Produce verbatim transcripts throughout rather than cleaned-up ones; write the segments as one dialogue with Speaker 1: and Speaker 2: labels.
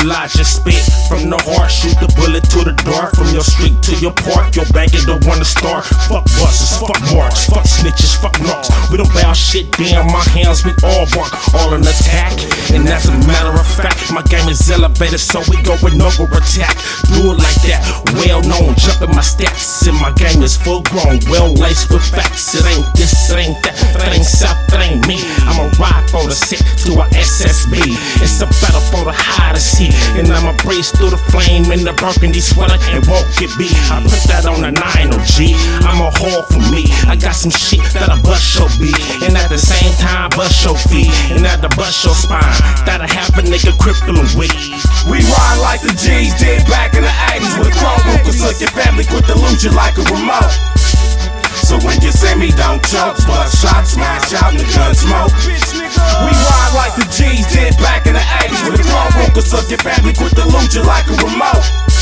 Speaker 1: Well, I just spit from the heart, shoot the bullet to the door. From your street to your park, your bank is the one to start. Fuck buses, fuck marks, fuck snitches, fuck knocks. We don't bow shit down, my hands we all bark, all in attack. And as a matter of fact, my game is elevated, so we going over attack. Do it like that, well known, jumping my stats. And my game is full grown, well laced with facts. It ain't this, it ain't that, it ain't south, it ain't me. I'ma ride for the set to a S S B. It's a battle for the hottest heat, and I'ma breeze through the flame in the burgundy sweater and won't get beat. I put that on a nine oh G. I'm a whore for me. I got some shit that'll bust your beat, and at the same time bust your feet, and at the bust your spine. That'll happen, nigga, cripple and weak.
Speaker 2: We ride like the G's did back in the eighties with a chrome roof, so your family quit to lose you like a remote. So when you see me, don't choke, bust shots, smash out, and the gun smoke. We ride like the G's did back in the eighties with a chrome roof, so your family quit to lose you like a remote.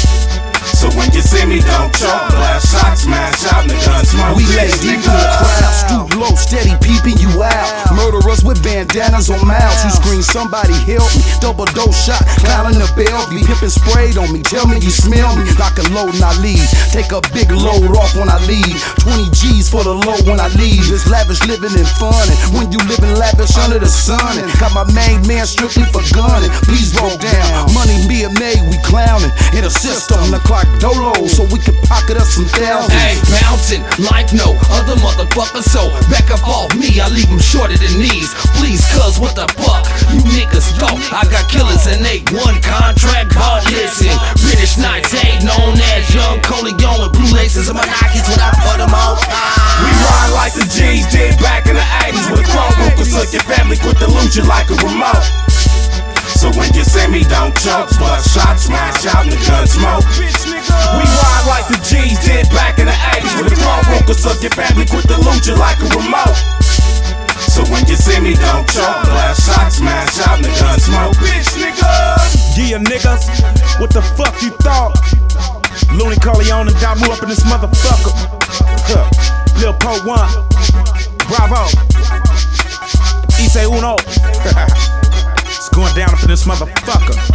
Speaker 2: So when you see me, don't choke, blast shots, smash out, and the gun smoke.
Speaker 3: We lay deep in the crowd, stoop low, steady peeping you out. Murderers with bandanas on mouths. You scream, somebody help me. Double dose shot, cloud in the Bellevue. Pimpin' sprayed on me, tell me you smell me. Like a load and I leave. Take a big load off when I leave. twenty G's for the low when I leave. It's lavish living and fun. And when you living lavish under the sun. And got my main man strictly for gunning. Please roll down. Money me and made, we clowning. In a system, the clock dolo, so we can pocket us some thousands.
Speaker 4: Hey, bouncing like no other motherfucker. So back up off me, I leave them shorter than these. Please, cuz what the fuck you niggas thought? I got killers and they one contract. But listen, British Knights ain't known as Young Coleon with blue laces in my Nikes when I put them on.
Speaker 2: We ride like the G's did back in the eighties with a chrome roof, so your family quit to lose you like a remote. So when you see me, don't choke, bust shots, smash out, and the gun smoke. We ride like the G's did back in the eighties with a chrome roof, so your family quit to lose you like a remote. So when you see me, don't choke, blast shots, smash out, and the gun smoke. Bitch, nigga.
Speaker 1: Yeah, niggas, what the fuck you thought? Looney Corleone and Damu up in this motherfucker. Huh. Lil Po one, Bravo, Ise Uno. It's going down up in this motherfucker.